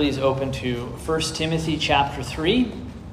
please open to 1 Timothy chapter 3.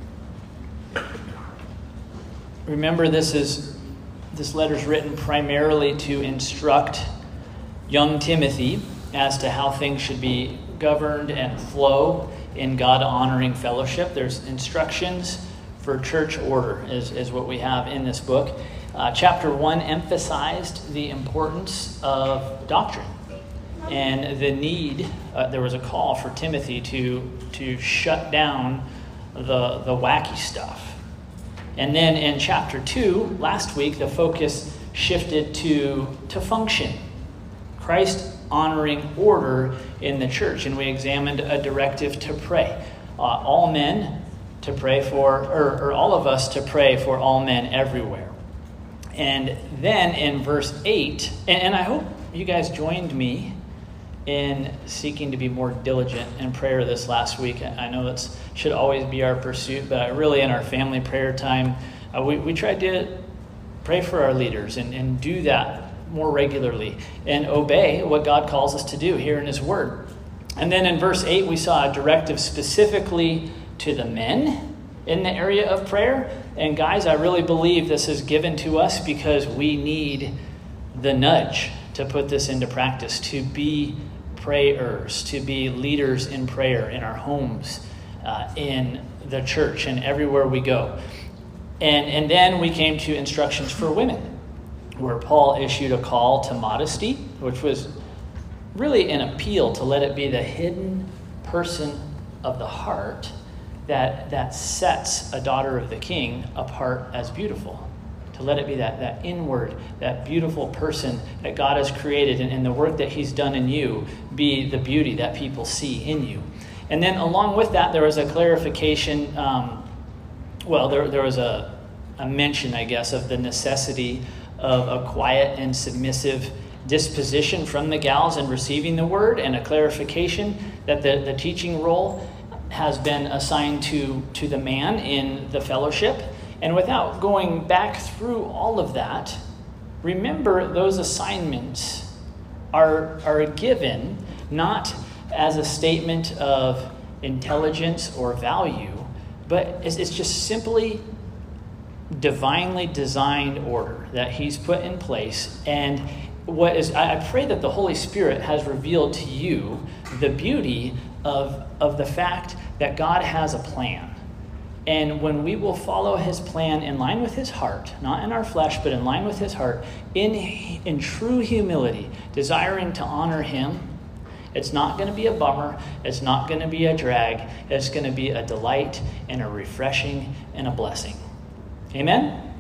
Remember, this letter is written primarily to instruct young Timothy as to how things should be governed and flow in God-honoring fellowship. There's instructions for church order is what we have in this book. Chapter 1 emphasized the importance of doctrine and the need. There was a call for Timothy to shut down the wacky stuff. And then in chapter 2, last week, the focus shifted to function. Christ honoring order in the church. And we examined a directive to pray. All men to pray for, or all of us to pray for all men everywhere. And then in verse 8, and I hope you guys joined me in seeking to be more diligent in prayer this last week. I know that should always be our pursuit, but really in our family prayer time, we tried to pray for our leaders and do that more regularly and obey what God calls us to do here in His Word. And then in verse 8, we saw a directive specifically to the men in the area of prayer. And guys, I really believe this is given to us because we need the nudge to put this into practice, to be prayers, to be leaders in prayer in our homes, in the church, and everywhere we go. And then we came to instructions for women, where Paul issued a call to modesty, which was really an appeal to let it be the hidden person of the heart that sets a daughter of the king apart as beautiful. To let it be that inward, that beautiful person that God has created, and the work that He's done in you be the beauty that people see in you. And then along with that, there was a clarification. There was a mention, I guess, of the necessity of a quiet and submissive disposition from the gals in receiving the word, and a clarification that the teaching role has been assigned to the man in the fellowship. And without going back through all of that, remember those assignments are given not as a statement of intelligence or value, but it's just simply divinely designed order that He's put in place. And I pray that the Holy Spirit has revealed to you the beauty of the fact that God has a plan. And when we will follow His plan in line with His heart, not in our flesh, but in line with His heart, in true humility, desiring to honor Him, it's not going to be a bummer. It's not going to be a drag. It's going to be a delight and a refreshing and a blessing. Amen?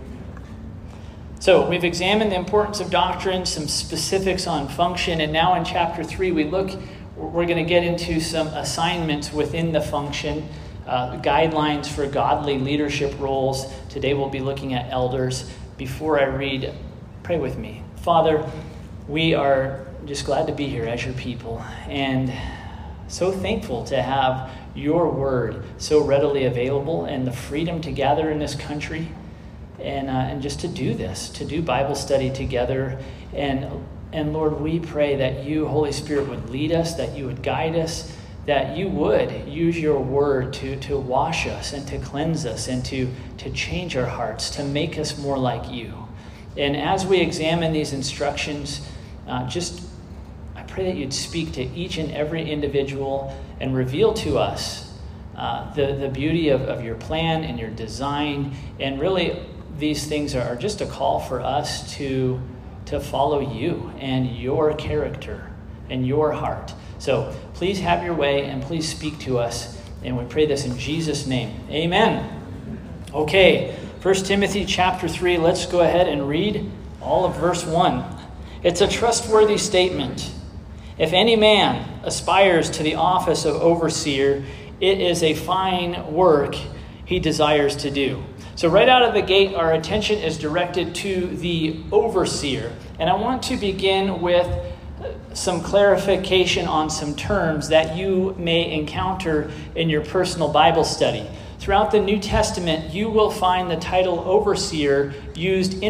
So we've examined the importance of doctrine, some specifics on function, and now in chapter 3 we're going to get into some assignments within the function, guidelines for godly leadership roles. Today we'll be looking at elders. Before I read, pray with me. Father, we are just glad to be here as your people, and so thankful to have your word so readily available, and the freedom to gather in this country, and just to do this, to do Bible study together. And Lord, we pray that you, Holy Spirit, would lead us, that you would guide us, that you would use your word to wash us and to cleanse us and to change our hearts, to make us more like you. And as we examine these instructions, I pray that you'd speak to each and every individual and reveal to us the beauty of your plan and your design. And really, these things are just a call for us to follow you and your character and your heart. So please have your way and please speak to us. And we pray this in Jesus' name. Amen. Okay, 1 Timothy chapter 3. Let's go ahead and read all of verse 1. It's a trustworthy statement. If any man aspires to the office of overseer, it is a fine work he desires to do. So right out of the gate, our attention is directed to the overseer. And I want to begin with some clarification on some terms that you may encounter in your personal Bible study. Throughout the New Testament, you will find the title overseer used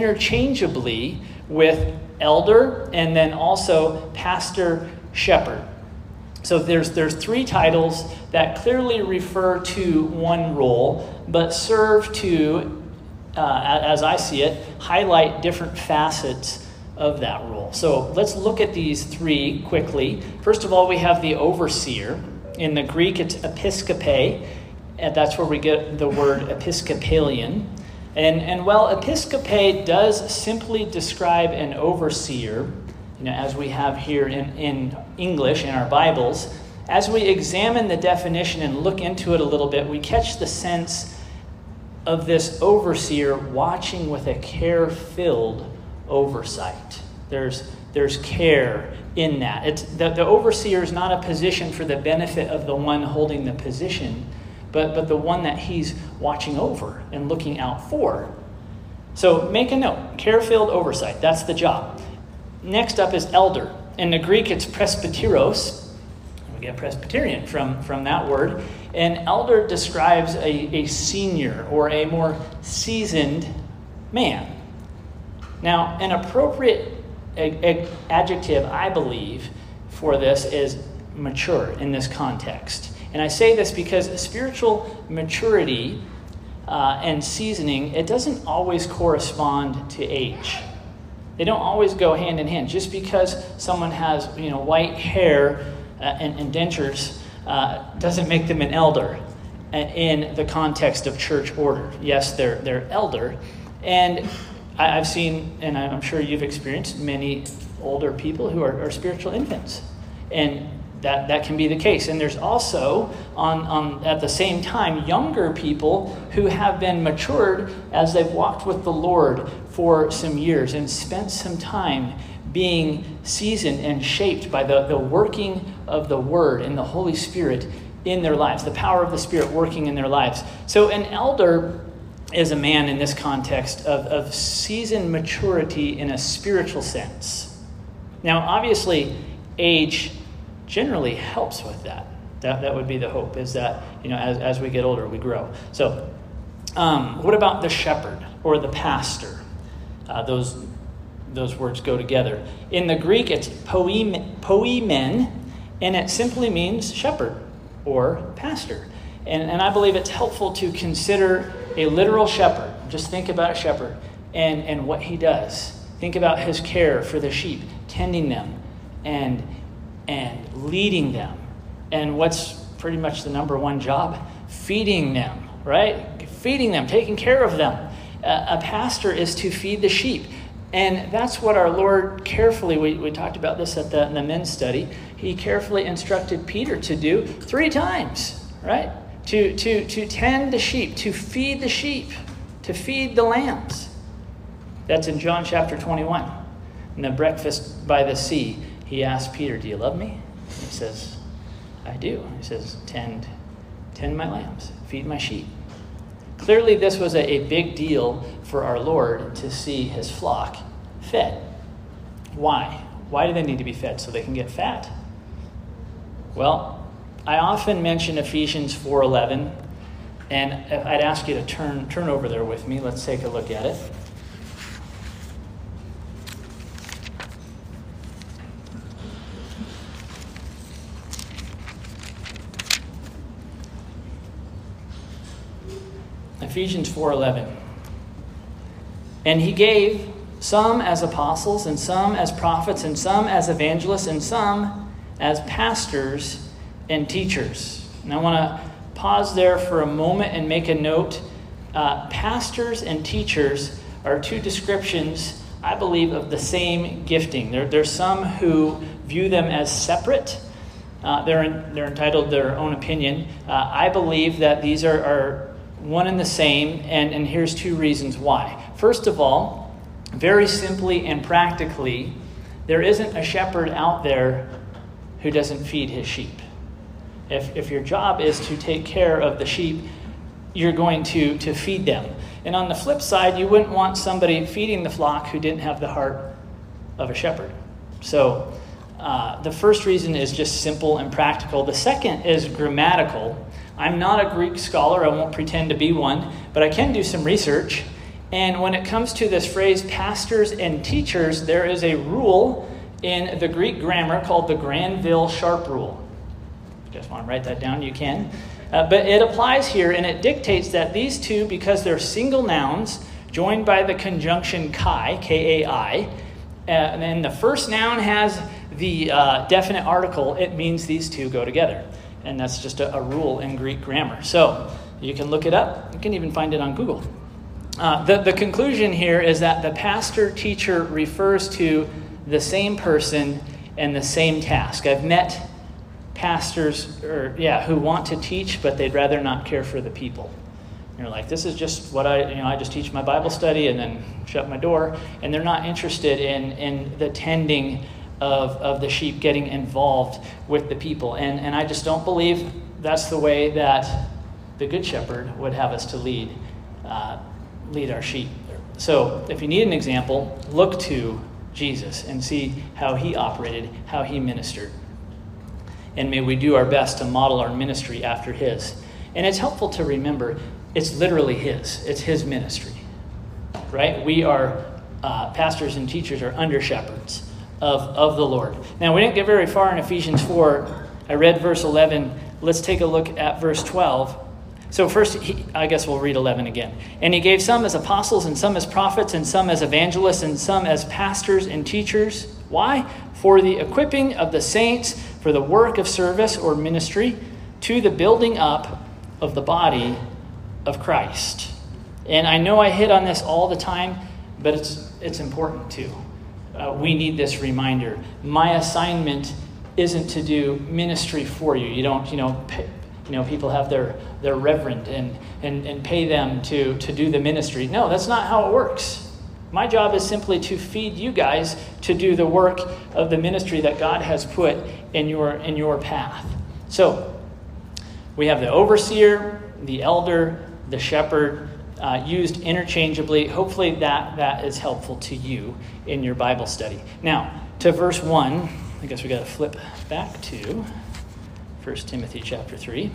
interchangeably with elder and then also pastor shepherd. So there's three titles that clearly refer to one role, but serve to, as I see it, highlight different facets of that role. So let's look at these three quickly. First of all, we have the overseer. In the Greek, it's episkope, and that's where we get the word Episcopalian. And while episkope does simply describe an overseer, as we have here in English, in our Bibles, as we examine the definition and look into it a little bit, we catch the sense of this overseer watching with a care-filled oversight. There's care in that. It's the overseer is not a position for the benefit of the one holding the position, but the one that he's watching over and looking out for. So make a note, care-filled oversight, that's the job. Next up is elder. In the Greek, it's presbyteros. We get Presbyterian from that word. And elder describes a senior or a more seasoned man. Now, an appropriate adjective, I believe, for this is mature in this context. And I say this because spiritual maturity and seasoning, it doesn't always correspond to age. They don't always go hand in hand. Just because someone has, white hair and dentures doesn't make them an elder in the context of church order. Yes, they're elder. And I've seen, and I'm sure you've experienced, many older people who are spiritual infants. And that can be the case. And there's also, on at the same time, younger people who have been matured as they've walked with the Lord for some years and spent some time being seasoned and shaped by the working of the Word and the Holy Spirit in their lives, the power of the Spirit working in their lives. So an elder is a man in this context of seasoned maturity in a spiritual sense. Now, obviously, age generally helps with that. That would be the hope, is that, as we get older, we grow. So what about the shepherd or the pastor? Those words go together. In the Greek, it's poimen, and it simply means shepherd or pastor. And I believe it's helpful to consider a literal shepherd. Just think about a shepherd and what he does. Think about his care for the sheep, tending them and leading them. And what's pretty much the number one job? Feeding them, right? Feeding them, taking care of them. A pastor is to feed the sheep. And that's what our Lord carefully, we talked about this in the men's study, he carefully instructed Peter to do 3 times, right? To tend the sheep, to feed the sheep, to feed the lambs. That's in John chapter 21. In the breakfast by the sea, he asked Peter, "Do you love me?" He says, "I do." He says, tend my lambs, feed my sheep. Clearly, this was a big deal for our Lord to see his flock fed. Why? Why do they need to be fed? So they can get fat? Well, I often mention Ephesians 4:11, and I'd ask you to turn over there with me. Let's take a look at it. Ephesians 4:11. And he gave some as apostles, and some as prophets, and some as evangelists, and some as pastors and teachers. And I want to pause there for a moment and make a note. Pastors and teachers are 2 descriptions, I believe, of the same gifting. There's some who view them as separate. They're entitled to their own opinion. I believe that these are one and the same, and here's 2 reasons why. First of all, very simply and practically, there isn't a shepherd out there who doesn't feed his sheep. If your job is to take care of the sheep, you're going to feed them. And on the flip side, you wouldn't want somebody feeding the flock who didn't have the heart of a shepherd. So the first reason is just simple and practical. The second is grammatical. I'm not a Greek scholar. I won't pretend to be one, but I can do some research. And when it comes to this phrase, pastors and teachers, there is a rule in the Greek grammar called the Granville Sharp Rule. If you guys want to write that down, you can. But it applies here, and it dictates that these two, because they're single nouns, joined by the conjunction kai, K-A-I, and then the first noun has the definite article, it means these two go together. And that's just a rule in Greek grammar. So you can look it up. You can even find it on Google. The conclusion here is that the pastor-teacher refers to the same person and the same task. I've met pastors who want to teach, but they'd rather not care for the people. You're like, this is just what I just teach my Bible study and then shut my door. And they're not interested in the tending of the sheep, getting involved with the people. And I just don't believe that's the way that the Good Shepherd would have us to lead our sheep. So if you need an example, look to Jesus and see how he operated, how he ministered. And may we do our best to model our ministry after his. And it's helpful to remember, it's literally his. It's his ministry, right? We are, pastors and teachers are under shepherds of the Lord. Now, we didn't get very far in Ephesians 4. I read verse 11. Let's take a look at verse 12. So first, I guess we'll read 11 again. And he gave some as apostles, and some as prophets, and some as evangelists, and some as pastors and teachers. Why? For the equipping of the saints, for the work of service or ministry, to the building up of the body of Christ. And I know I hit on this all the time, but it's important too. We need this reminder. My assignment isn't to do ministry for you. You don't, people have their reverend and pay them to do the ministry. No, that's not how it works. My job is simply to feed you guys to do the work of the ministry that God has put in your path. So we have the overseer, the elder, the shepherd, used interchangeably. Hopefully that is helpful to you in your Bible study. Now, to verse 1, I guess we got to flip back to 1 Timothy chapter 3.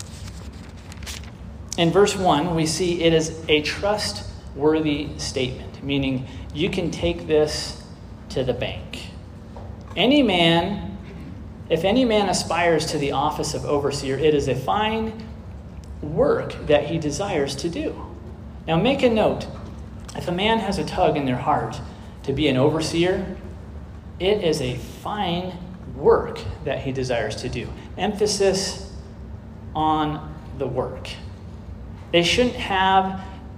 In verse 1, we see it is a trustworthy statement, meaning you can take this to the bank. If any man aspires to the office of overseer, it is a fine work that he desires to do. Now make a note, if a man has a tug in their heart to be an overseer, it is a fine work that he desires to do. Emphasis on the work. They shouldn't have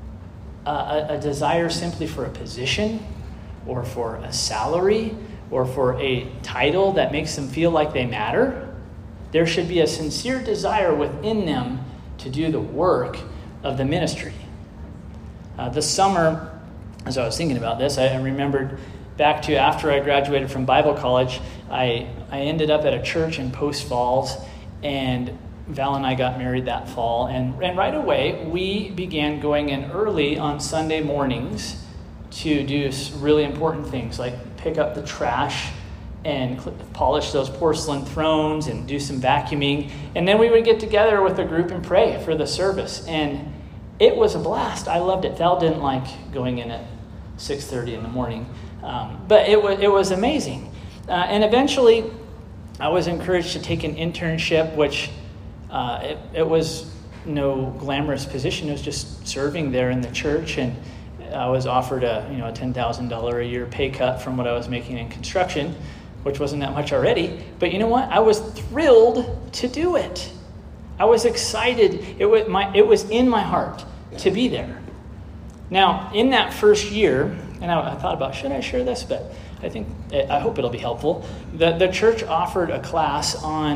a desire simply for a position or for a salary or for a title that makes them feel like they matter. There should be a sincere desire within them to do the work of the ministry. This summer, as I was thinking about this, I remembered back to after I graduated from Bible college, I ended up at a church in Post Falls, and Val and I got married that fall. And right away, we began going in early on Sunday mornings to do really important things like pick up the trash and polish those porcelain thrones and do some vacuuming. And then we would get together with a group and pray for the service. And it was a blast. I loved it. Val didn't like going in at 6:30 in the morning. But it was amazing. And eventually, I was encouraged to take an internship, which it was no glamorous position. It was just serving there in the church. And I was offered a $10,000 a year pay cut from what I was making in construction, which wasn't that much already. But you know what? I was thrilled to do it. I was excited. It was in my heart to be there. Now, in that first year, and I thought about, should I share this? But I hope it'll be helpful. The church offered a class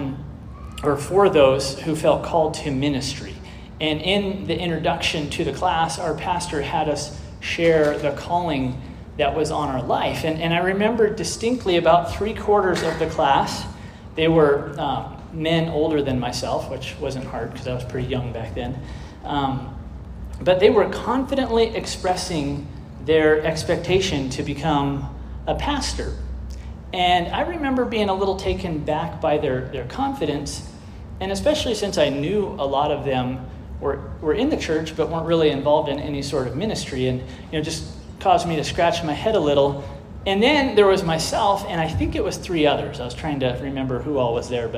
for those who felt called to ministry. And in the introduction to the class, our pastor had us share the calling that was on our life. And I remember distinctly about 3/4 of the class, they were men older than myself, which wasn't hard because I was pretty young back then. But they were confidently expressing their expectation to become a pastor. And I remember being a little taken back by their confidence, and especially since I knew a lot of them were in the church but weren't really involved in any sort of ministry, and just caused me to scratch my head a little. And then there was myself, and I think it was 3 others. I was trying to remember who all was there, but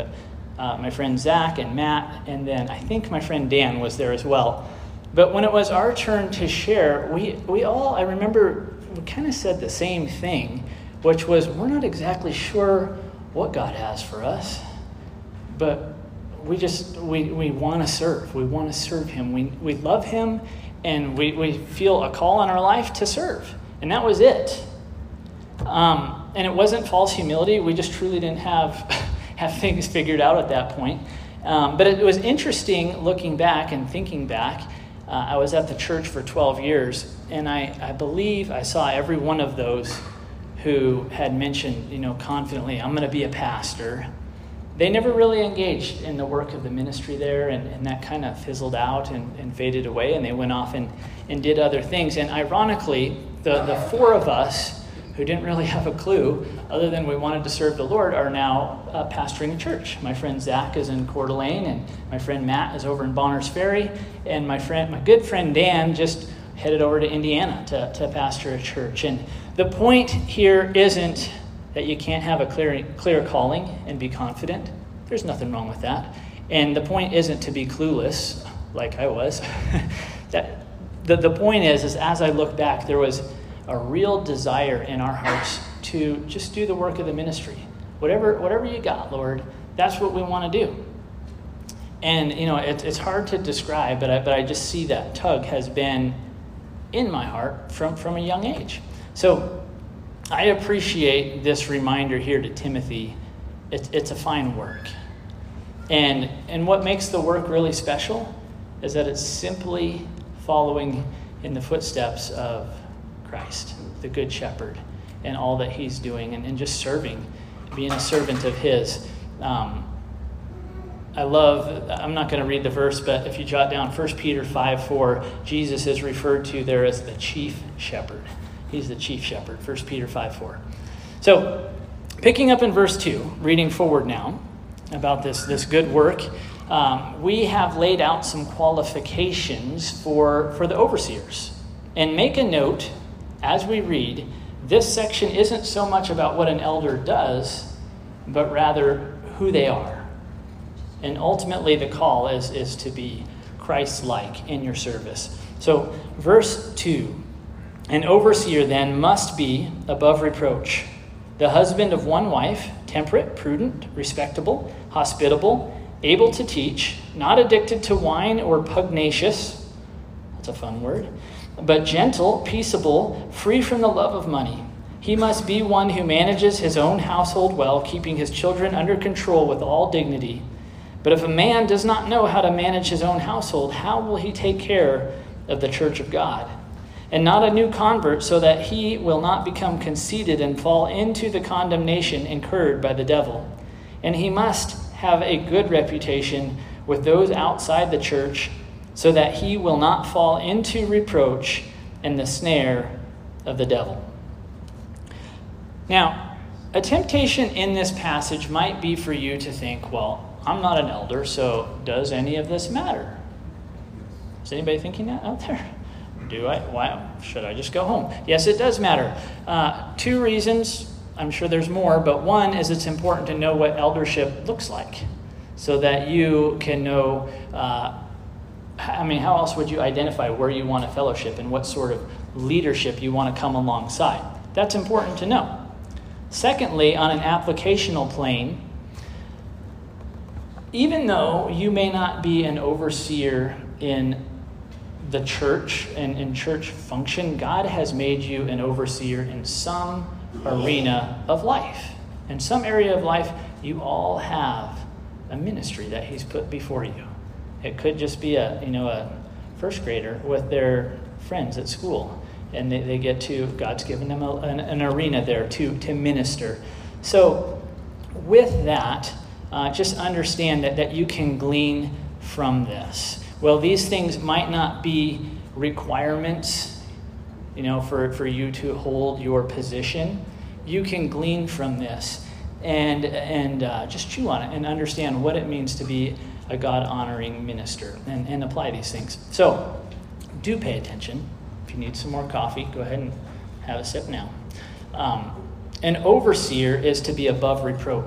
my friend Zach and Matt, and then I think my friend Dan was there as well. But when it was our turn to share, we all, I remember, we kind of said the same thing, which was, we're not exactly sure what God has for us, but we want to serve. We want to serve him. We love him, and we feel a call on our life to serve. And that was it. And it wasn't false humility. We just truly didn't have things figured out at that point. But it was interesting looking back and thinking back. I was at the church for 12 years, and I believe I saw every one of those who had mentioned, confidently, I'm going to be a pastor. They never really engaged in the work of the ministry there, and that kind of fizzled out and faded away, and they went off and did other things. And ironically, the four of us who didn't really have a clue, other than we wanted to serve the Lord, are now pastoring a church. My friend Zach is in Coeur d'Alene, and my friend Matt is over in Bonners Ferry, and my good friend Dan just headed over to Indiana to pastor a church. And the point here isn't that you can't have a clear calling and be confident. There's nothing wrong with that. And the point isn't to be clueless, like I was. The point is as I look back, there was a real desire in our hearts to just do the work of the ministry. Whatever you got, Lord, that's what we want to do. And, it's hard to describe, but I just see that tug has been in my heart from a young age. So I appreciate this reminder here to Timothy. It's a fine work. And what makes the work really special is that it's simply following in the footsteps of Christ, the Good Shepherd, and all that he's doing, and just serving, being a servant of his. I'm not going to read the verse, but if you jot down 1 Peter 5:4, Jesus is referred to there as the chief shepherd. He's the chief shepherd, 1 Peter 5:4. So, picking up in verse 2, reading forward now about this good work, we have laid out some qualifications for the overseers. And make a note, as we read, this section isn't so much about what an elder does, but rather who they are. And ultimately the call is to be Christ-like in your service. So verse 2, an overseer then must be above reproach, the husband of one wife, temperate, prudent, respectable, hospitable, able to teach, not addicted to wine or pugnacious, that's a fun word, but gentle, peaceable, free from the love of money. He must be one who manages his own household well, keeping his children under control with all dignity. But if a man does not know how to manage his own household, how will he take care of the church of God? And not a new convert, so that he will not become conceited and fall into the condemnation incurred by the devil. And he must have a good reputation with those outside the church, so that he will not fall into reproach and the snare of the devil. Now, a temptation in this passage might be for you to think, well, I'm not an elder, so does any of this matter? Is anybody thinking that out there? Do I? Why should I just go home? Yes, it does matter. Two reasons. I'm sure there's more, but one is it's important to know what eldership looks like, so that you can know. How else would you identify where you want a fellowship and what sort of leadership you want to come alongside? That's important to know. Secondly, on an applicational plane, even though you may not be an overseer in the church and in church function, God has made you an overseer in some arena of life. In some area of life, you all have a ministry that he's put before you. It could just be a first grader with their friends at school, and they get to, God's given them an arena there to minister. So with that, just understand that you can glean from this. Well, these things might not be requirements, for you to hold your position. You can glean from this and just chew on it and understand what it means to be a God-honoring minister and apply these things. So do pay attention. If you need some more coffee, go ahead and have a sip now. An overseer is to be above reproach.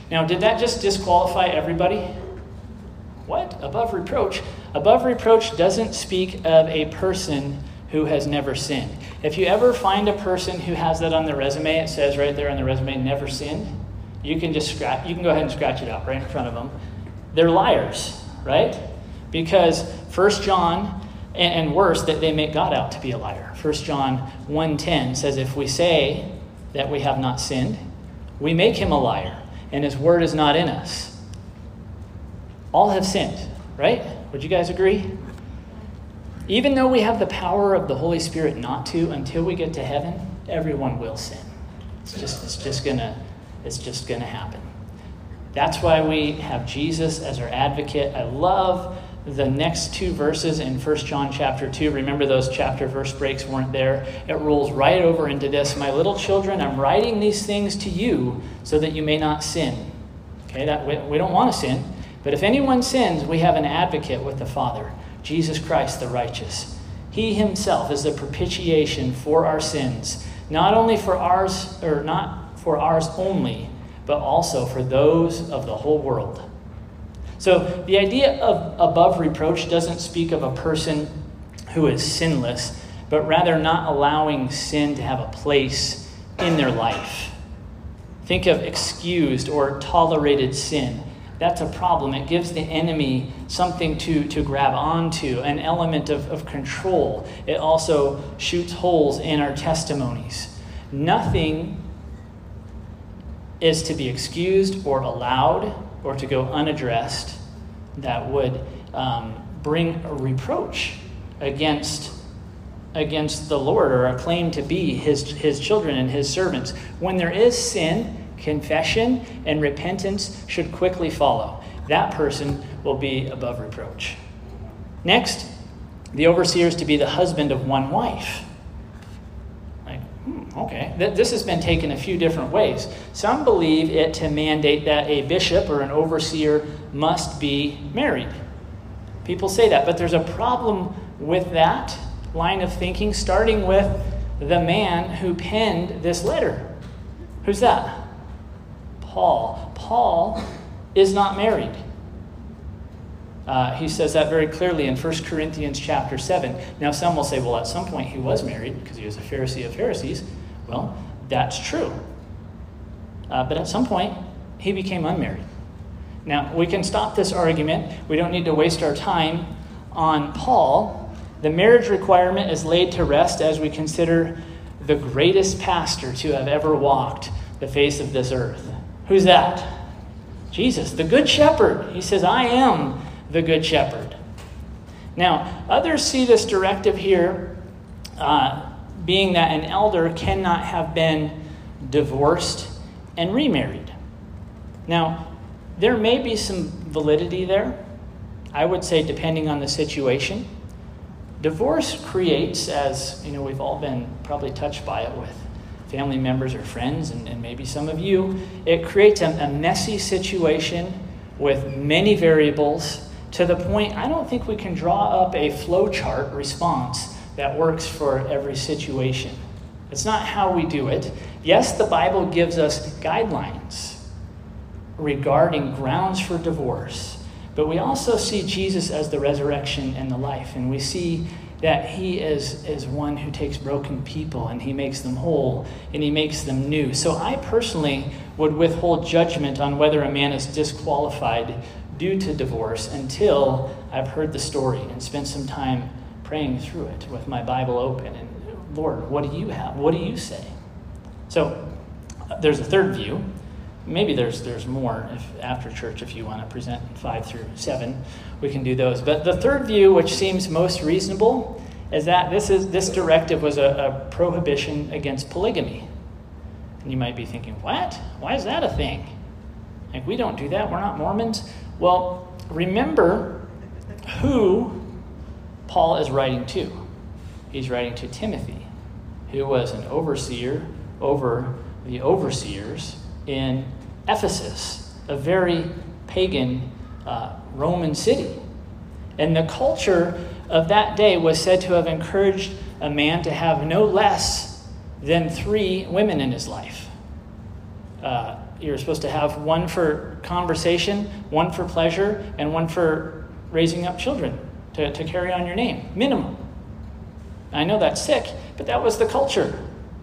Now, did that just disqualify everybody? What? Above reproach? Above reproach doesn't speak of a person who has never sinned. If you ever find a person who has that on their resume, it says right there on the resume, never sinned, you can go ahead and scratch it out right in front of them. They're liars, right? Because 1 John, and worse, that they make God out to be a liar. 1 John 1:10 says, if we say that we have not sinned, we make him a liar, and his word is not in us. All have sinned, right? Would you guys agree? Even though we have the power of the Holy Spirit not to, until we get to heaven, everyone will sin. It's just gonna happen. That's why we have Jesus as our advocate. I love the next two verses in 1 John chapter 2. Remember those chapter verse breaks weren't there. It rolls right over into this. My little children, I'm writing these things to you so that you may not sin. Okay, that we don't want to sin. But if anyone sins, we have an advocate with the Father, Jesus Christ the righteous. He himself is the propitiation for our sins, not for ours only, but also for those of the whole world. So the idea of above reproach doesn't speak of a person who is sinless, but rather not allowing sin to have a place in their life. Think of excused or tolerated sin. That's a problem. It gives the enemy something to grab onto, an element of control. It also shoots holes in our testimonies. Nothing is to be excused or allowed or to go unaddressed that would bring a reproach against the Lord, or a claim to be his children and his servants. When there is sin, confession and repentance should quickly follow. That person will be above reproach. Next, the overseer is to be the husband of one wife. Okay, this has been taken a few different ways. Some believe it to mandate that a bishop or an overseer must be married. People say that, but there's a problem with that line of thinking, starting with the man who penned this letter. Who's that? Paul. Paul is not married. He says that very clearly in 1 Corinthians chapter 7. Now, some will say, well, at some point he was married because he was a Pharisee of Pharisees. Well, that's true. But at some point, he became unmarried. Now, we can stop this argument. We don't need to waste our time on Paul. The marriage requirement is laid to rest as we consider the greatest pastor to have ever walked the face of this earth. Who's that? Jesus, the Good Shepherd. He says, I am the Good Shepherd. Now, others see this directive here being that an elder cannot have been divorced and remarried. Now, there may be some validity there. I would say depending on the situation. Divorce creates, as you know, we've all been probably touched by it with family members or friends, and maybe some of you, it creates a messy situation with many variables to the point I don't think we can draw up a flowchart response that works for every situation. It's not how we do it. Yes, the Bible gives us guidelines regarding grounds for divorce, but we also see Jesus as the resurrection and the life, and we see that he is one who takes broken people and he makes them whole and he makes them new. So I personally would withhold judgment on whether a man is disqualified due to divorce until I've heard the story and spent some time praying through it with my Bible open. And Lord, what do you have? What do you say? So there's a third view. Maybe there's more after church if you want to present 5 through 7. We can do those. But the third view, which seems most reasonable, is that this directive was a prohibition against polygamy. And you might be thinking, what? Why is that a thing? Like, we don't do that. We're not Mormons. Well, remember who Paul is writing to. He's writing to Timothy, who was an overseer over the overseers in Ephesus, a very pagan Roman city. And the culture of that day was said to have encouraged a man to have no less than 3 women in his life. you're supposed to have one for conversation, one for pleasure, and one for raising up children to carry on your name, minimum. I know that's sick, but that was the culture.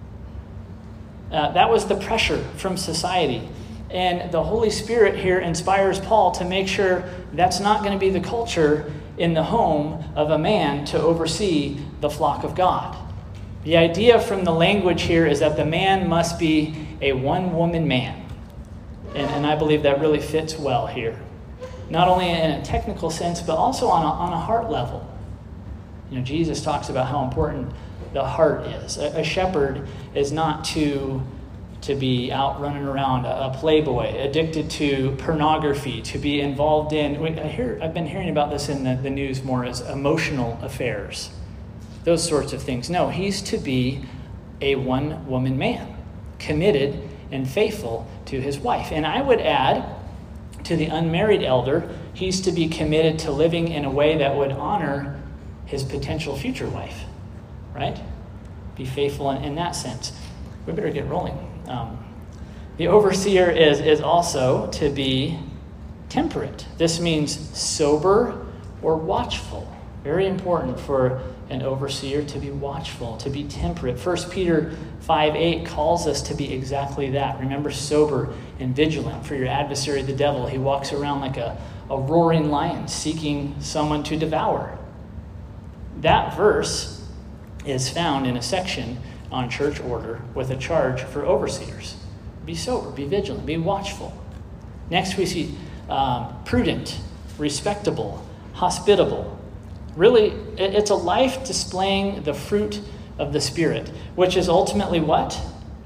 That was the pressure from society. And the Holy Spirit here inspires Paul to make sure that's not going to be the culture in the home of a man to oversee the flock of God. The idea from the language here is that the man must be a one-woman man. And I believe that really fits well here. Not only in a technical sense, but also on a heart level. You know, Jesus talks about how important the heart is. A shepherd is not to be out running around, a playboy, addicted to pornography, to be involved in, I've been hearing about this in the news more as emotional affairs, those sorts of things. No, he's to be a one-woman man, committed and faithful to his wife. And I would add, to the unmarried elder, he's to be committed to living in a way that would honor his potential future wife, right? Be faithful in that sense. We better get rolling. The overseer is also to be temperate. This means sober or watchful. Very important for an overseer to be watchful, to be temperate. 1 Peter 5:8 calls us to be exactly that. Remember, sober and vigilant. For your adversary, the devil, he walks around like a roaring lion, seeking someone to devour. That verse is found in a section on church order with a charge for overseers. Be sober, be vigilant, be watchful. Next we see prudent, respectable, hospitable. Really, it's a life displaying the fruit of the Spirit, which is ultimately what?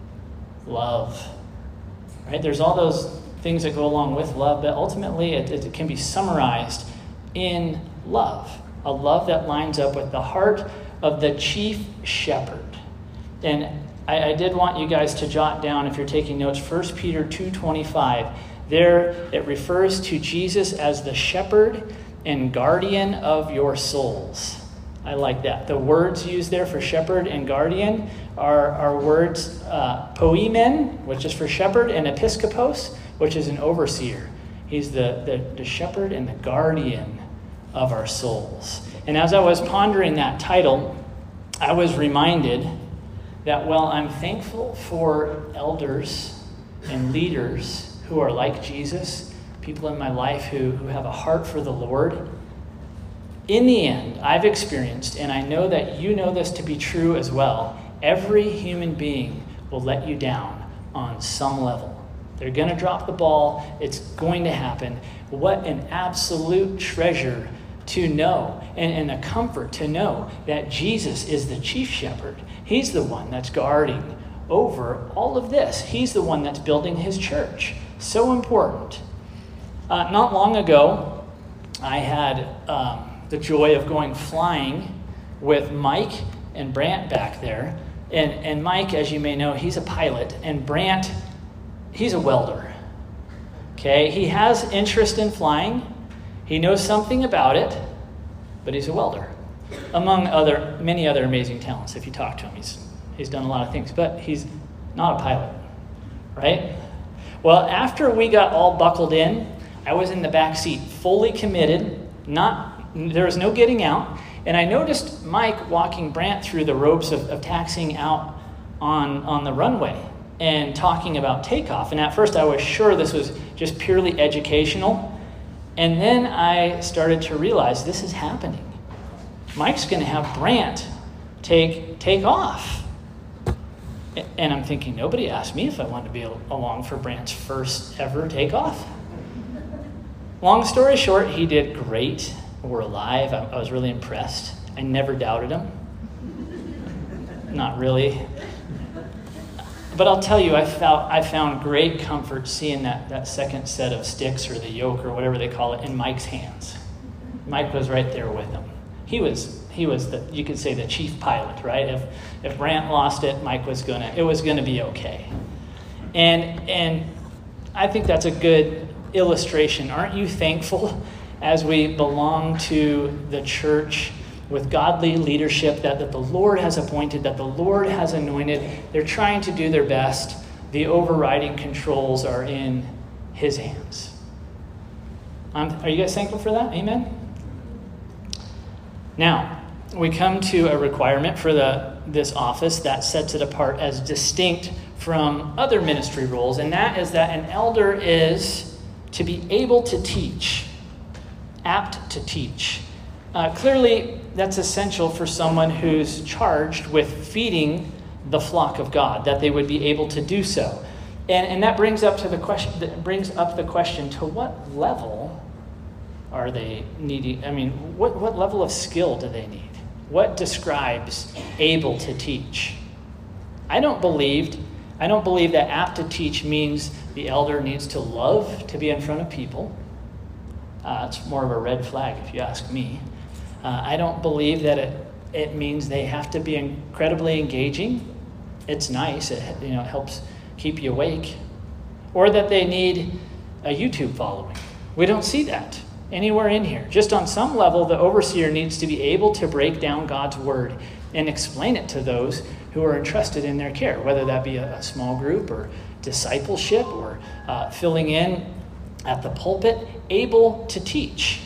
Love. Right? There's all those things that go along with love, but ultimately it can be summarized in love. A love that lines up with the heart of the chief shepherd. And I did want you guys to jot down, if you're taking notes, 1 Peter 2:25. There it refers to Jesus as the shepherd and guardian of your souls. I like that. The words used there for shepherd and guardian are words poimen, which is for shepherd, and episkopos, which is an overseer. He's the shepherd and the guardian of our souls. And as I was pondering that title, I was reminded that while I'm thankful for elders and leaders who are like Jesus, people in my life who have a heart for the Lord, in the end, I've experienced, and I know that you know this to be true as well, every human being will let you down on some level. They're going to drop the ball. It's going to happen. What an absolute treasure to know, and a comfort to know that Jesus is the chief shepherd. He's the one that's guarding over all of this. He's the one that's building his church. So important. Not long ago, I had the joy of going flying with Mike and Brant back there. And Mike, as you may know, he's a pilot. And Brant, he's a welder. Okay, he has interest in flying. He knows something about it, but he's a welder. Among many other amazing talents. If you talk to him, he's done a lot of things, but he's not a pilot, right? Well, after we got all buckled in, I was in the back seat, fully committed. There was no getting out, and I noticed Mike walking Brant through the ropes of taxiing out on the runway and talking about takeoff. And at first, I was sure this was just purely educational, and then I started to realize this is happening. Mike's going to have Brant take off. And I'm thinking, nobody asked me if I wanted to be along for Brant's first ever takeoff. Long story short, he did great. We're alive. I was really impressed. I never doubted him. Not really. But I'll tell you, I found great comfort seeing that second set of sticks or the yoke or whatever they call it in Mike's hands. Mike was right there with him. He was you could say the chief pilot, right? If Brant lost it, Mike it was gonna be okay. And I think that's a good illustration. Aren't you thankful as we belong to the church with godly leadership that the Lord has appointed, that the Lord has anointed? They're trying to do their best. the overriding controls are in his hands. Are you guys thankful for that? Amen? Now, we come to a requirement for this office that sets it apart as distinct from other ministry roles, and that is that an elder is to be able to teach, apt to teach. Clearly, that's essential for someone who's charged with feeding the flock of God, that they would be able to do so. And that brings up the question, to what level are they needing? I mean, what level of skill do they need? What describes able to teach? I don't believe that apt to teach means the elder needs to love to be in front of people. It's more of a red flag if you ask me. I don't believe that it means they have to be incredibly engaging. It's nice. It helps keep you awake. Or that they need a YouTube following. We don't see that anywhere in here. Just on some level, the overseer needs to be able to break down God's word and explain it to those who are entrusted in their care, whether that be a small group or discipleship or filling in at the pulpit, able to teach.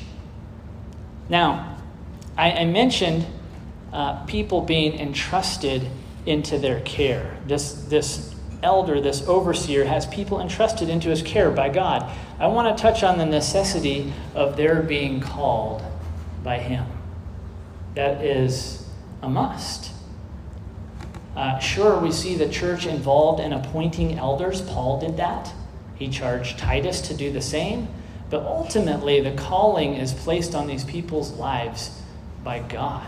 Now, I mentioned people being entrusted into their care. This elder, this overseer, has people entrusted into his care by God. I want to touch on the necessity of their being called by him. That is a must. Sure, we see the church involved in appointing elders. Paul did that. He charged Titus to do the same. But ultimately, the calling is placed on these people's lives by God.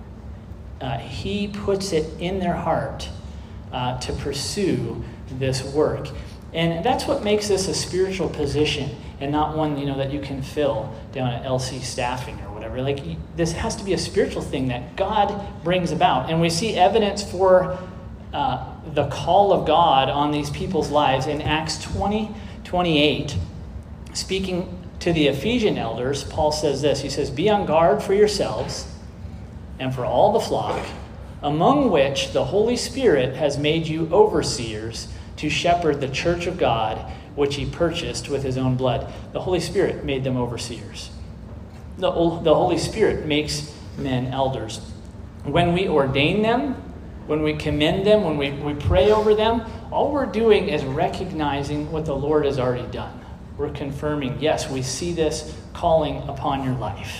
He puts it in their heart to pursue this work. And that's what makes this a spiritual position and not one, that you can fill down at LC staffing or whatever. This has to be a spiritual thing that God brings about. And we see evidence for the call of God on these people's lives in Acts 20:28. Speaking to the Ephesian elders, Paul says this. He says, "Be on guard for yourselves and for all the flock, among which the Holy Spirit has made you overseers to shepherd the church of God, which he purchased with his own blood." The Holy Spirit made them overseers. The Holy Spirit makes men elders. When we ordain them, when we commend them, when we pray over them, all we're doing is recognizing what the Lord has already done. We're confirming, yes, we see this calling upon your life.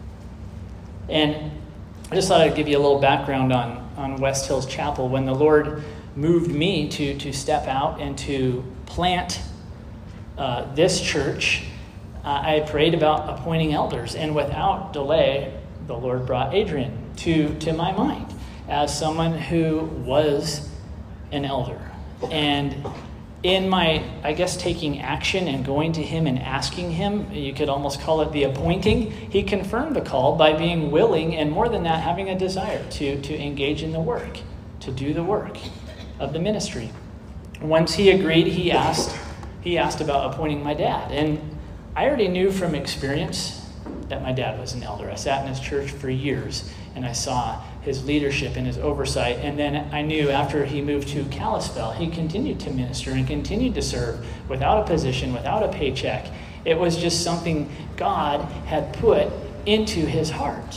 And I just thought I'd give you a little background on West Hills Chapel. When the Lord moved me to step out and to plant this church, I prayed about appointing elders. And without delay, the Lord brought Adrian to my mind as someone who was an elder. And in my, taking action and going to him and asking him, you could almost call it the appointing, he confirmed the call by being willing, and more than that, having a desire to engage in the work, to do the work of the ministry. Once he agreed, he asked about appointing my dad. And I already knew from experience that my dad was an elder. I sat in his church for years, and I saw his leadership and his oversight. And then I knew after he moved to Kalispell, he continued to minister and continued to serve without a position, without a paycheck. It was just something God had put into his heart.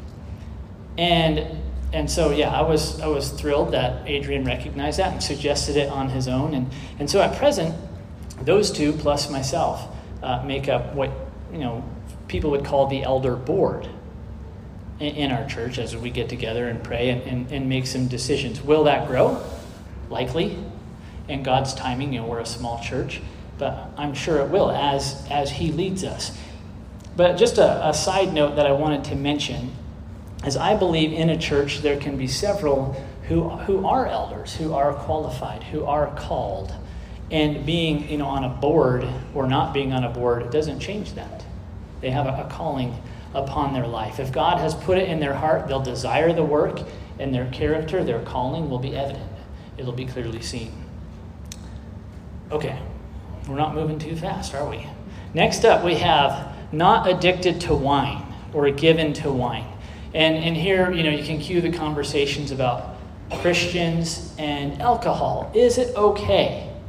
And so, I was thrilled that Adrian recognized that and suggested it on his own. And so at present, those two plus myself make up what, people would call the elder board in our church as we get together and pray and make some decisions. Will that grow? Likely. In God's timing, we're a small church, but I'm sure it will as he leads us. But just a side note that I wanted to mention is I believe in a church there can be several who are elders, who are qualified, who are called. And being, on a board or not being on a board, it doesn't change that. They have a calling upon their life. If God has put it in their heart, they'll desire the work, and their character, their calling will be evident. It'll be clearly seen. Okay, we're not moving too fast, are we? Next up, we have not addicted to wine or given to wine. And here, you can cue the conversations about Christians and alcohol. Is it okay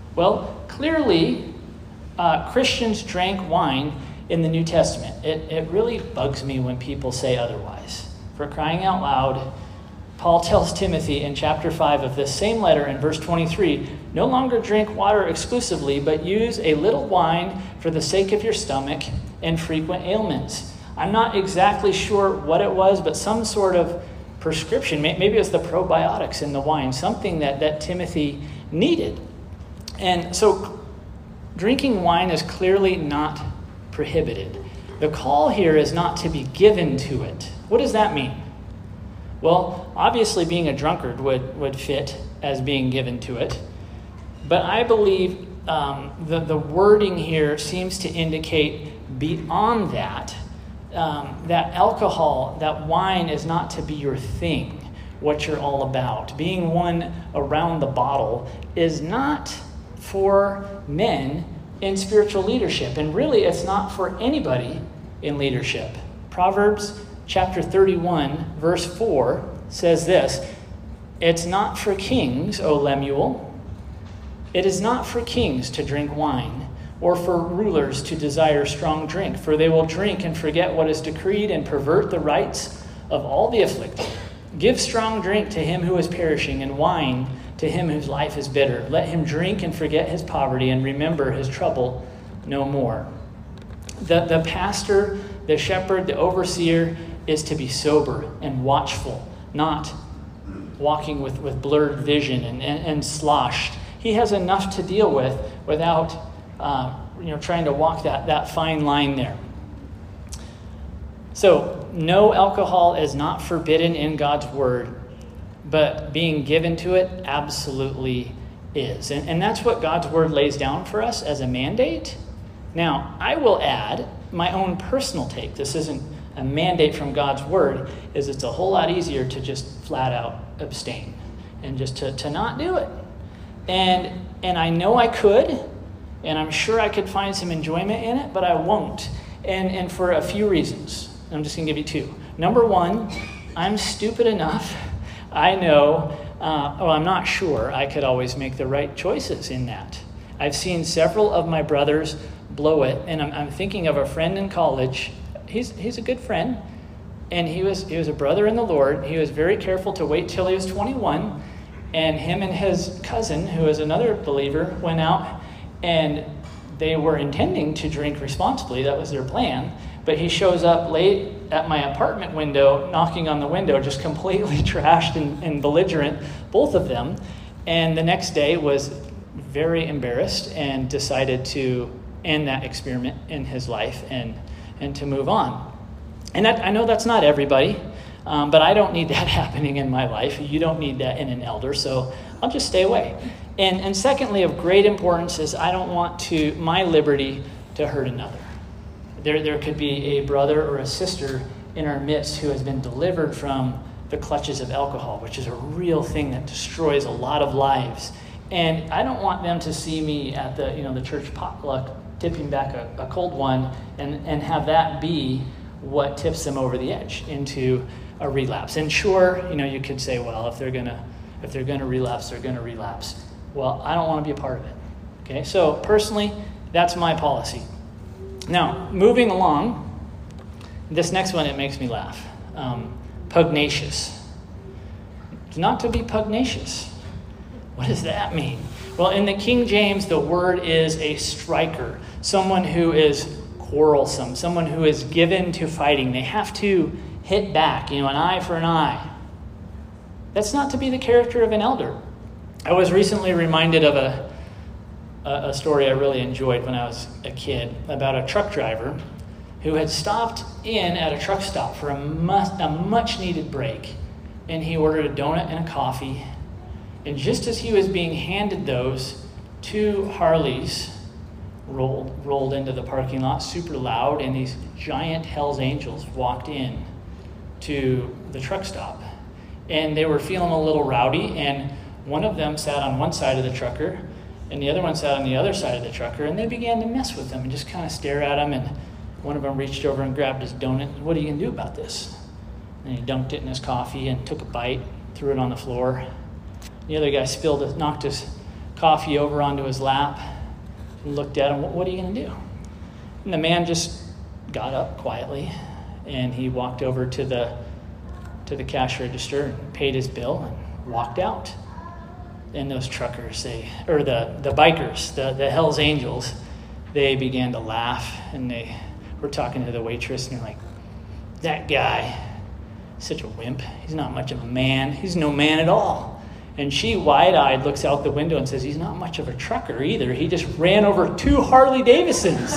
Well, clearly, Christians drank wine in the New Testament. It really bugs me when people say otherwise. For crying out loud, Paul tells Timothy in chapter 5 of this same letter in verse 23, no longer drink water exclusively, but use a little wine for the sake of your stomach and frequent ailments. I'm not exactly sure what it was, but some sort of prescription. Maybe it was the probiotics in the wine, something that Timothy needed. And so drinking wine is clearly not prohibited. The call here is not to be given to it. What does that mean? Well, obviously being a drunkard would fit as being given to it. But I believe the wording here seems to indicate beyond that, that alcohol, that wine is not to be your thing, what you're all about. Being one around the bottle is not for men in spiritual leadership. And really, it's not for anybody in leadership. Proverbs chapter 31, verse 4 says this, it's not for kings, O Lemuel. It is not for kings to drink wine, or for rulers to desire strong drink, for they will drink and forget what is decreed and pervert the rights of all the afflicted. Give strong drink to him who is perishing, and wine to him whose life is bitter. Let him drink and forget his poverty and remember his trouble no more. The pastor, the shepherd, the overseer is to be sober and watchful, not walking with blurred vision and sloshed. He has enough to deal with without trying to walk that fine line there. So, no alcohol is not forbidden in God's word, but being given to it absolutely is. And that's what God's word lays down for us as a mandate. Now, I will add my own personal take. This isn't a mandate from God's word, is it's a whole lot easier to just flat out abstain and just to not do it. And I know I could, and I'm sure I could find some enjoyment in it, but I won't. And for a few reasons. I'm just going to give you two. Number one, I'm stupid enough. I know, I'm not sure I could always make the right choices in that. I've seen several of my brothers blow it, and I'm thinking of a friend in college. He's a good friend, and he was a brother in the Lord. He was very careful to wait till he was 21, and him and his cousin, who is another believer, went out, and they were intending to drink responsibly. That was their plan. But he shows up late at my apartment window, knocking on the window, just completely trashed and belligerent, both of them. And the next day was very embarrassed and decided to end that experiment in his life and to move on. And I know that's not everybody, but I don't need that happening in my life. You don't need that in an elder, so I'll just stay away. And secondly, of great importance is I don't want my liberty to hurt another. There could be a brother or a sister in our midst who has been delivered from the clutches of alcohol, which is a real thing that destroys a lot of lives. And I don't want them to see me at the church potluck tipping back a cold one and have that be what tips them over the edge into a relapse. And sure, you could say, well, if they're gonna relapse, they're gonna relapse. Well, I don't want to be a part of it. Okay, so personally, that's my policy. Now, moving along, this next one, it makes me laugh. Pugnacious. Not to be pugnacious. What does that mean? Well, in the King James, the word is a striker, someone who is quarrelsome, someone who is given to fighting. They have to hit back, an eye for an eye. That's not to be the character of an elder. I was recently reminded of a story I really enjoyed when I was a kid about a truck driver who had stopped in at a truck stop for a much-needed break, and he ordered a donut and a coffee. And just as he was being handed those, two Harleys rolled into the parking lot super loud, and these giant Hell's Angels walked in to the truck stop. And they were feeling a little rowdy, and one of them sat on one side of the trucker, and the other one sat on the other side of the trucker, and they began to mess with him and just kind of stare at him. And one of them reached over and grabbed his donut. What are you going to do about this? And he dunked it in his coffee and took a bite, threw it on the floor. The other guy knocked his coffee over onto his lap and looked at him. What are you going to do? And the man just got up quietly, and he walked over to the cash register and paid his bill and walked out. And those truckers, the bikers, the Hells Angels, they began to laugh, and they were talking to the waitress, and they're like, that guy, such a wimp. He's not much of a man. He's no man at all. And she, wide-eyed, looks out the window and says, he's not much of a trucker either. He just ran over 2 Harley Davidsons.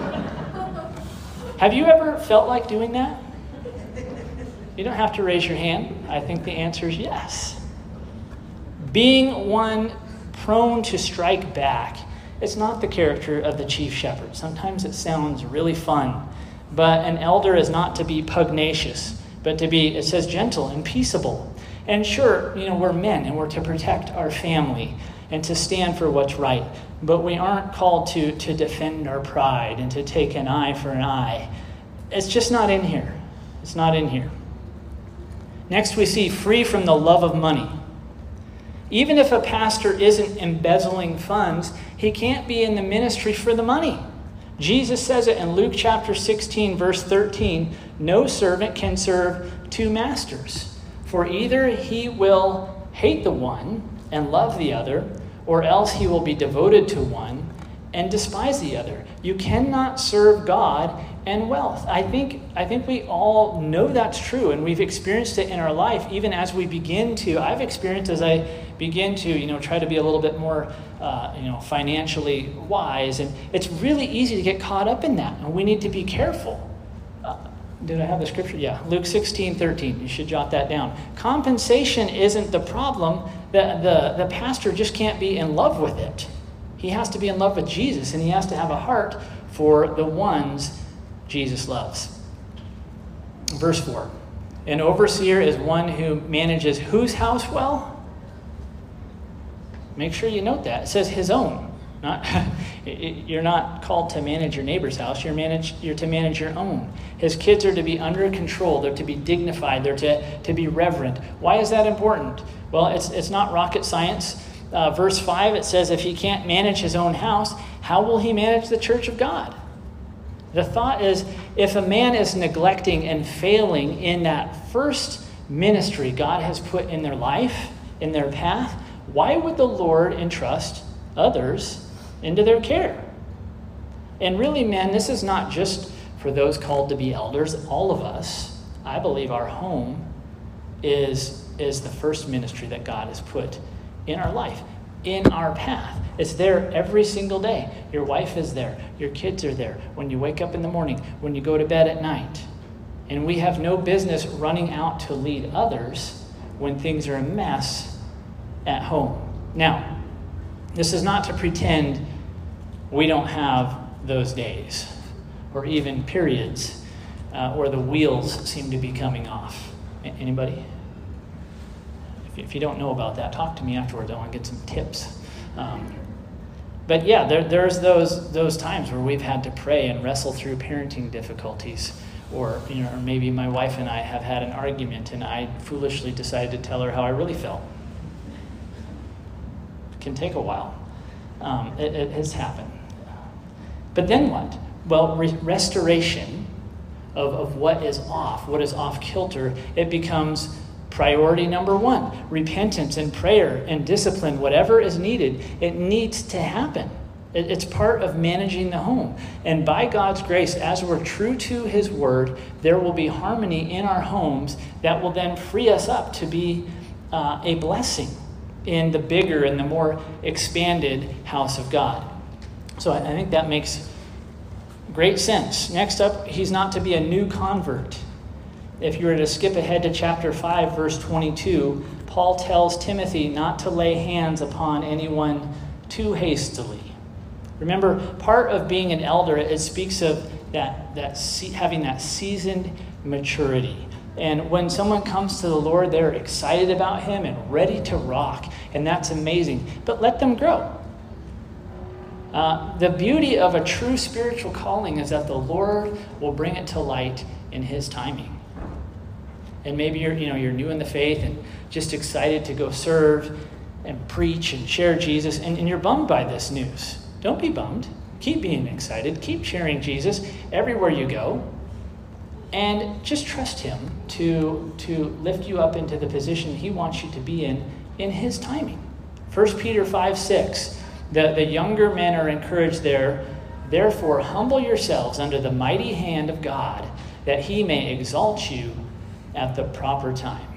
Have you ever felt like doing that? You don't have to raise your hand. I think the answer is yes. Being one prone to strike back, it's not the character of the chief shepherd. Sometimes it sounds really fun, but an elder is not to be pugnacious, but to be, it says, gentle and peaceable. And sure, we're men and we're to protect our family and to stand for what's right, but we aren't called to defend our pride and to take an eye for an eye. It's just not in here. It's not in here. Next, we see free from the love of money. Even if a pastor isn't embezzling funds, he can't be in the ministry for the money. Jesus says it in Luke chapter 16, verse 13, no servant can serve 2 masters, for either he will hate the one and love the other, or else he will be devoted to one and despise the other. You cannot serve God and wealth. I think we all know that's true, and we've experienced it in our life, even as we begin to, I've experienced as I begin to, try to be a little bit more, financially wise, and it's really easy to get caught up in that, and we need to be careful. Did I have the scripture? Yeah, Luke 16:13. You should jot that down. Compensation isn't the problem. The pastor just can't be in love with it. He has to be in love with Jesus, and he has to have a heart for the ones Jesus loves. Verse 4. An overseer is one who manages whose house well? Make sure you note that. It says his own. You're not called to manage your neighbor's house. You're to manage your own. His kids are to be under control. They're to be dignified. They're to be reverent. Why is that important? Well, it's not rocket science. Verse 5, it says, if he can't manage his own house, how will he manage the church of God? The thought is, if a man is neglecting and failing in that first ministry God has put in their life, in their path, why would the Lord entrust others into their care? And really, men, this is not just for those called to be elders. All of us, I believe our home is the first ministry that God has put in our life, in our path. It's there every single day. Your wife is there. Your kids are there. When you wake up in the morning, when you go to bed at night. And we have no business running out to lead others when things are a mess at home. Now, this is not to pretend we don't have those days or even periods where the wheels seem to be coming off. Anybody? If you don't know about that, talk to me afterwards. I want to get some tips. But yeah, there's those times where we've had to pray and wrestle through parenting difficulties, or or maybe my wife and I have had an argument, and I foolishly decided to tell her how I really felt. It can take a while. It has happened. But then what? Well, restoration of what is off kilter, it becomes priority number 1. Repentance and prayer and discipline, whatever is needed, it needs to happen. It's part of managing the home. And by God's grace, as we're true to his word, there will be harmony in our homes that will then free us up to be a blessing in the bigger and the more expanded house of God. So I think that makes great sense. Next up, he's not to be a new convert. If you were to skip ahead to chapter 5, verse 22, Paul tells Timothy not to lay hands upon anyone too hastily. Remember, part of being an elder, it speaks of having that seasoned maturity. And when someone comes to the Lord, they're excited about him and ready to rock. And that's amazing. But let them grow. The beauty of a true spiritual calling is that the Lord will bring it to light in his timing. And maybe you're new in the faith and just excited to go serve. and preach and share Jesus, and you're bummed by this news. Don't be bummed. Keep being excited. Keep sharing Jesus everywhere you go. And just trust him to lift you up into the position he wants you to be in his timing. 1 Peter 5:6, the younger men are encouraged there, therefore humble yourselves under the mighty hand of God, that he may exalt you at the proper time.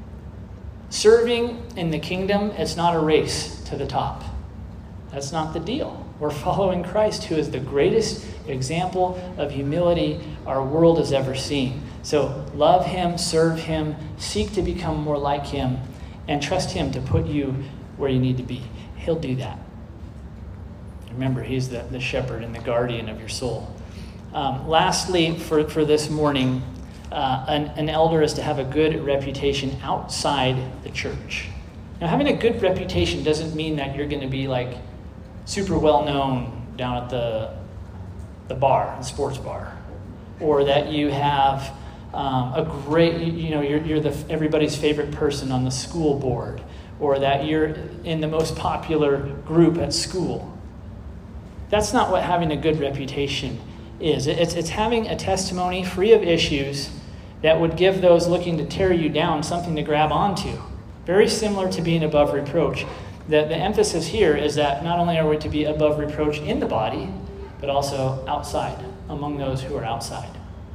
Serving in the kingdom, it's not a race to the top. That's not the deal. We're following Christ, who is the greatest example of humility our world has ever seen. So love him, serve him, seek to become more like him, and trust him to put you where you need to be. He'll do that. Remember, he's the shepherd and the guardian of your soul. Lastly, for this morning, an elder is to have a good reputation outside the church. Now, having a good reputation doesn't mean that you're going to be like super well known down at the bar, the sports bar, or that you have a great, you're everybody's favorite person on the school board, or that you're in the most popular group at school. That's not what having a good reputation is. It's having a testimony free of issues that would give those looking to tear you down something to grab onto. Very similar to being above reproach. The emphasis here is that not only are we to be above reproach in the body, but also outside, among those who are outside.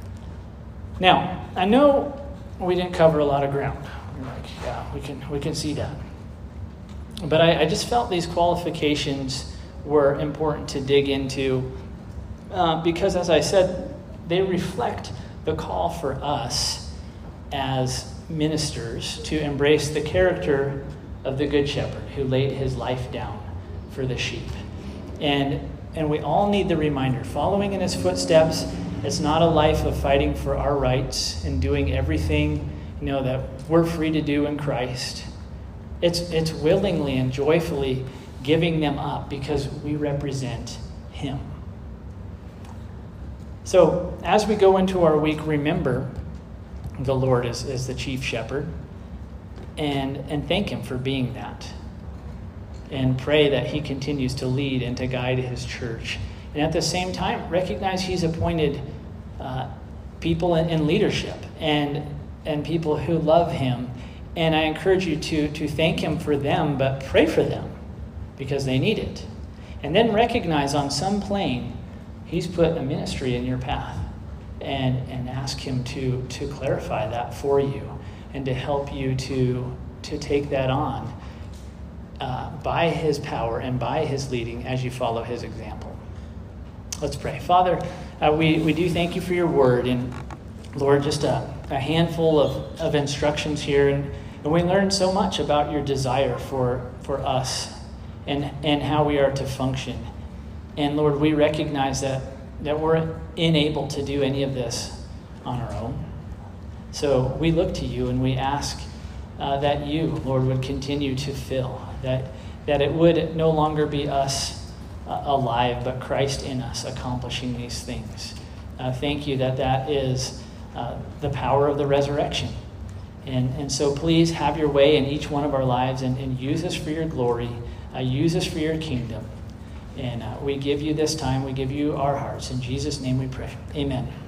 Now, I know we didn't cover a lot of ground. We're like, yeah, we can see that. But I just felt these qualifications were important to dig into because, as I said, they reflect the call for us as ministers to embrace the character of the Good Shepherd who laid his life down for the sheep. And we all need the reminder, following in his footsteps, it's not a life of fighting for our rights and doing everything, that we're free to do in Christ. It's willingly and joyfully giving them up because we represent him. So as we go into our week, remember the Lord is the chief shepherd, and thank him for being that. And pray that he continues to lead and to guide his church. And at the same time, recognize he's appointed people in leadership and people who love him. And I encourage you to thank him for them, but pray for them because they need it. And then recognize on some plane, he's put a ministry in your path, and ask him to clarify that for you and to help you to take that on by his power and by his leading as you follow his example. Let's pray. Father, we do thank you for your word, and Lord, just a handful of instructions here, and we learned so much about your desire for us and how we are to function. And Lord, we recognize that we're unable to do any of this on our own. So we look to you and we ask that you, Lord, would continue to fill, that it would no longer be us alive, but Christ in us accomplishing these things. Thank you that is the power of the resurrection. And so please have your way in each one of our lives and use us for your glory, use us for your kingdom. And we give you this time, we give you our hearts. In Jesus' name we pray. Amen.